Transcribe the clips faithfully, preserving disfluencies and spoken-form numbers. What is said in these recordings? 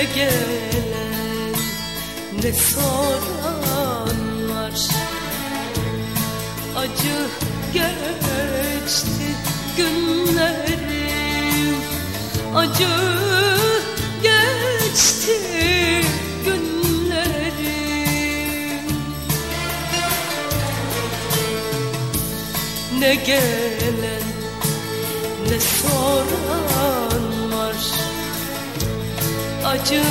Ne gelen ne soran var. Acı geçti günlerim, acı geçti günlerim. Ne gelen ne soran var. Acı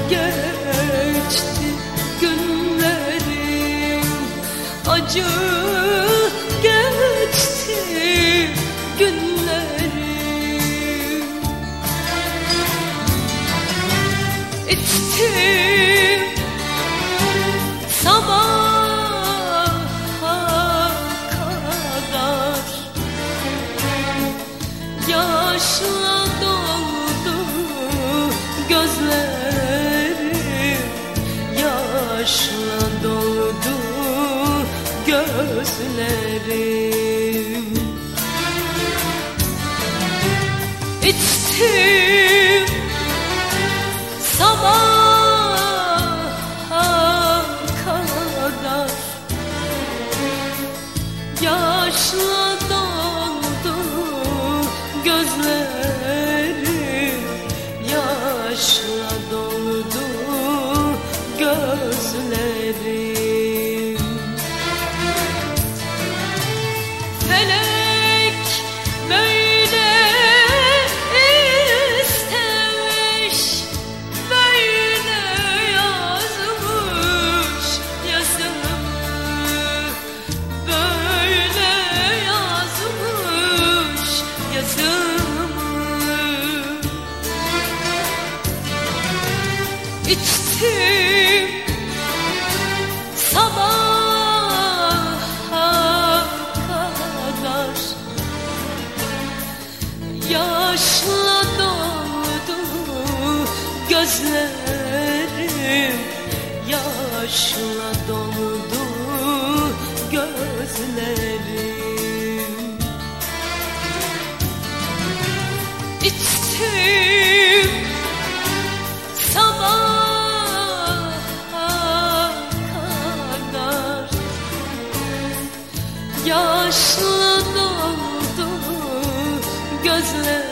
geçti günlerim, acı geçti günlerim. İçtim sabaha kadar, yaşla doldu gözlerim, yaşla doldu gözlerim. İçtim sabaha kadar, yaşla doldu gözlerim, yaşla doldu gözlerim. Felek böyle istemiş, böyle yazmış yazımı, böyle yazmış yazımı. İçtim sabaha kadar, yaşla doldu gözlerim, yaşla doldu gözlerim. İçtim sabaha kadar, yaşla doldu gözlerim,